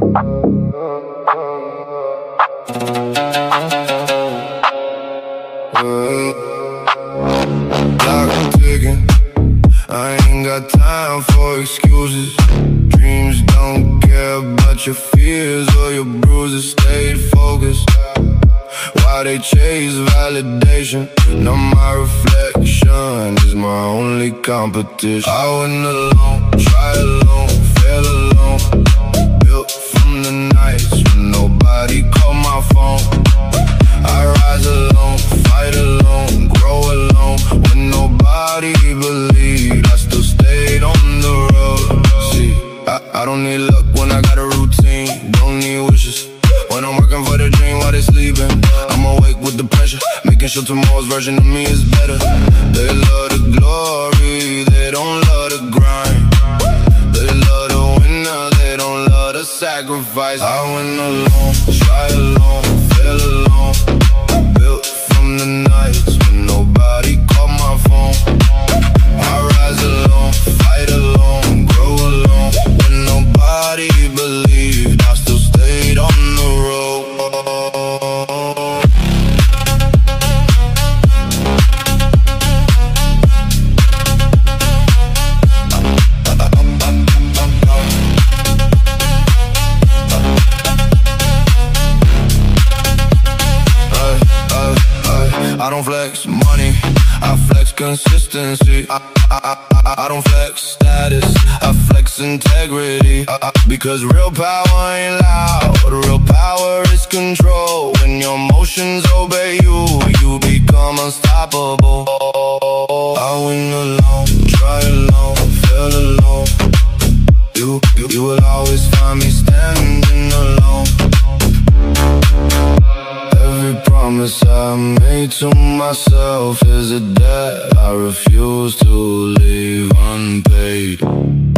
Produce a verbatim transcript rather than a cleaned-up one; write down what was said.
Clock ticking, I ain't got time for excuses. Dreams don't care about your fears or your bruises. Stay focused while they chase validation. Now my reflection is my only competition. I went alone, try alone, fail alone. Built from the nights when nobody called my phone. I rise alone, fight alone, grow alone. When nobody believed, I still stayed on the road. See, I, I don't need luck when I got a routine. Don't need wishes when I'm working for the dream while they sleeping. I'm awake with the pressure, making sure tomorrow's version of me is better. They love the glory, they don't love the grind. They love the winner, they don't love the sacrifice. I went alone, try alone, fail alone. Built from the nights when nobody called my phone. I rise alone, fight alone, grow alone. When nobody believed, I still stayed on the road. I don't flex money, I flex consistency. I, I, I, I don't flex status, I flex integrity. I, I, because real power ain't loud, real power is control. When your emotions obey you, you become unstoppable. I win alone, try alone, fail alone. You, you, you will always find me standing alone. Every promise I made to myself is a debt I refuse to leave unpaid.